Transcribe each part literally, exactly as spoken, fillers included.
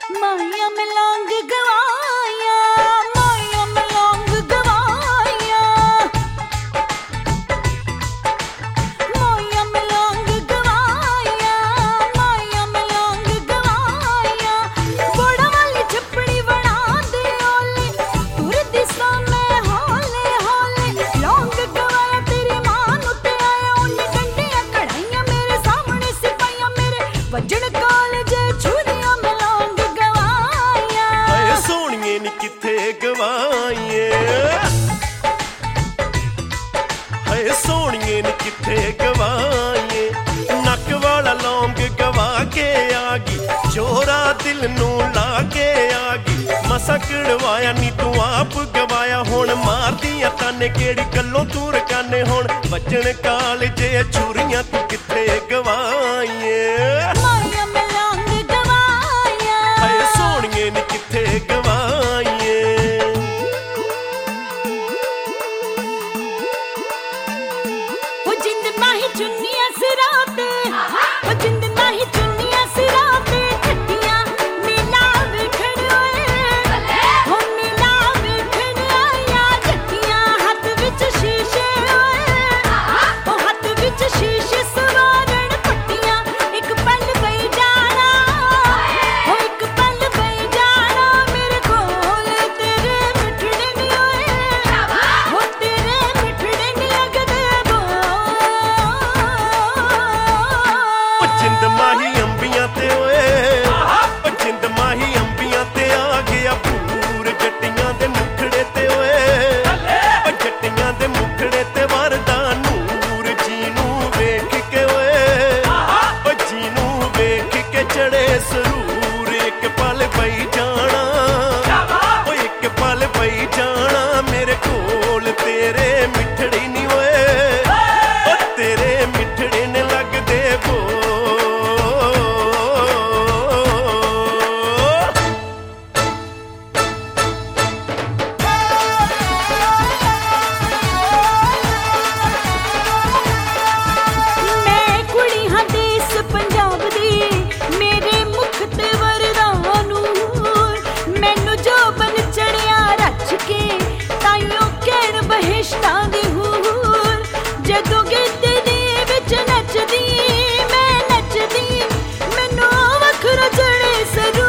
माया में लौंग गवाया, माया में लौंग गवाया, माया में लौंग गवाया, माया में लौंग गवाया। बड़ा वाली झपड़ी बना दे ओले, तुर दिशा में हौले हौले। लौंग गवाया तेरी मां नू ते आया, उन्हें डंडियां कढ़ाइयां मेरे सामने सिपाहियां मेरे वजन कालजे छुरियां में लौंग गवाया। हाय सोहणिए नी किथे गवाईए, हाय सोहणिए नी किथे गवाईए। नक वाला लौंग गवा के आ गई, चोरा दिल नू ला के आ गई। मसा कड़वाया नी तू आप गवाया, हुण मारदियां ताने केड़ी गल्लों तू रकाने। हुण वजन कालजे छुरियां तू किथे गवाईए। माया में लौंग गवाया, हाय सोहणिए नी किथे गवाईए। ओ जिंद माही चुन्नियां सिरां ते, ओ जिंद माही चुन्नियां सिरां ते। ठट्टियां नीला वेखण ओए, ओ नीला वेखण आया। ठट्टियां हत्थ विच शीशे ओए, ओ हत्थ विच शीशे सवारण। पट्टियां एक पल पई जाना, ओ एक पल पई जाना। मेरे कोल तेरे मिठड़े नी ओए, ओ तेरे मिठड़े नी लगदे बो। ओ जिंद माही अंबियां ते ओए, ओ जिंद माही अंबियां ते आ गया पूर। जट्टियां दे मुखड़े ते ओए, ओ जट्टियां दे मुखड़े ते वरदा नूर। जीनू वेख के ओए, ओ जीनू वेख के चढ़े सरूर। एक पल पई जाना, ओ एक पल पई जाना। मेरे कोल तेरे मिठड़ी नी ओए, ओ तेरे मिठड़े ने लगदे बो। मैं कुड़ी हां देस पंजाब दी, मेरे मुख ते वरदा नूर। मैनू जो बन चढ़िया रच के, ताइयों कहण बहिश्तां दी हूर। जदों गिद्ध दे विच नचदी, मैं नचदी, मैनू वखरा चढ़े सरूर।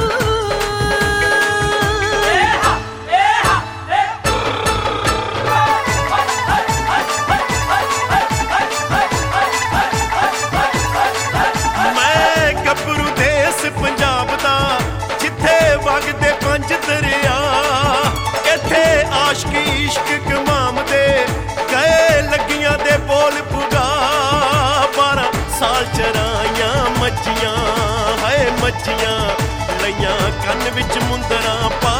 मैं ਗੱਭਰੂ ਦੇਸ ਪੰਜਾਬ ਦਾ, ਜਿੱਥੇ ਵਗਦੇ ਪੰਜ ਦਰਿਆ। ਇੱਥੇ ਆਸ਼ਕੀ ਇਸ਼ਕ ਕਮਾਮ ਦੇ, ਗਏ ਲੱਗੀਆਂ ਦੇ ਬੋਲ ਪੁਗਾ। ਬਾਰਾਂ ਸਾਲ ਚਰਾਈਆਂ ਮੱਝੀਆਂ, ਹਾਏ ਮੱਝੀਆਂ ਲਈਆਂ ਕੰਨ ਵਿੱਚ ਮੁੰਦਰਾਂ ਪਾ।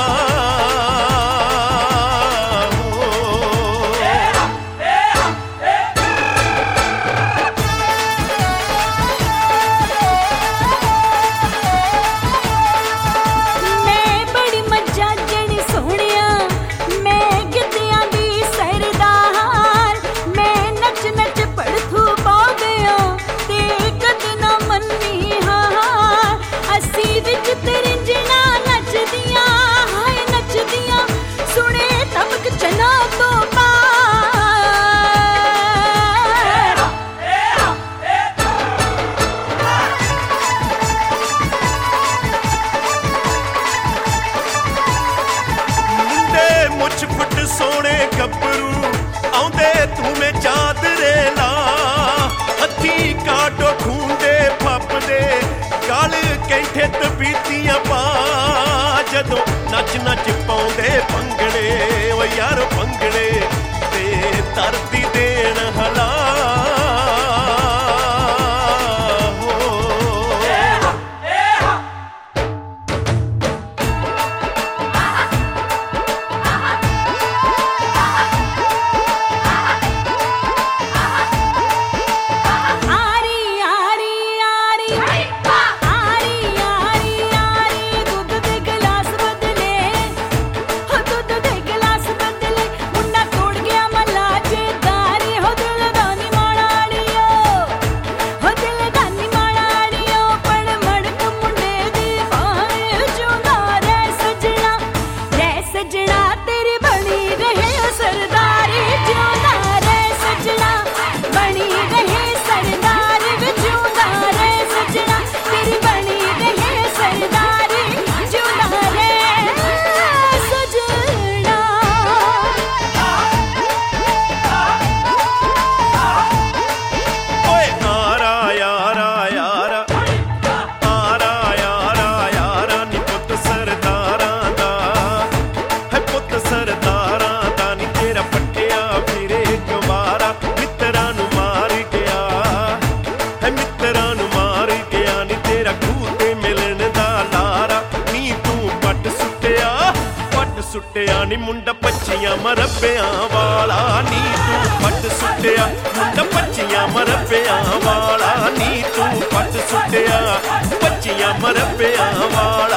मैं बड़ी मज्जा जनी सोहणिया, मैं गिद्धियां दी सरदार। मैं नच नच पड़थू पा गया, ते कद ना मन्नी हार। अस्सी विच तरिंजना नचदियां, हाय नचदियां, सुने तबक चना तो पार। ਮੁੰਡੇ ਮੁੱਛ ਫੁੱਟ ਸੋਹਣੇ ਗੱਭਰੂ, ਆਉਂਦੇ ਤੂੰ ਮੇ ਚਾਦਰੇ ਲਾ। ਹੱਥੀ ਕਾਟੋ ਖੂੰਡੇ ਫੱਪਦੇ, ਗਲ ਕੈਂਠੇ ਤਬੀਤੀਆਂ ਪਾ। ਜਦੋਂ ਨੱਚ ਨੱਚ ਪਾਉਂਦੇ ਭੰਗੜੇ, ਓ ਯਾਰ ਭੰਗੜੇ ਤੇ ਧਰਤੀ ਦੇਣ ਹਲਾ। आरी आरी आरी आरी आरी आरी। दूध दे गिलास बदले, हो दूध दे गिलास बदले। ਨੀ ਮੁੰਡਾ ਪੱਚੀਆਂ ਮਰੱਬਿਆਂ ਵਾਲਾ ਨੀ ਤੂੰ ਪੱਟ ਸੁੱਟਿਆ ਮੁੰਡਾ ਪੱਚੀਆਂ ਮਰੱਬਿਆਂ ਵਾਲਾ ਨੀ ਤੂੰ ਪੱਟ ਸੁੱਟਿਆ ਪੱਚੀਆਂ ਮਰੱਬਿਆਂ ਵਾਲਾ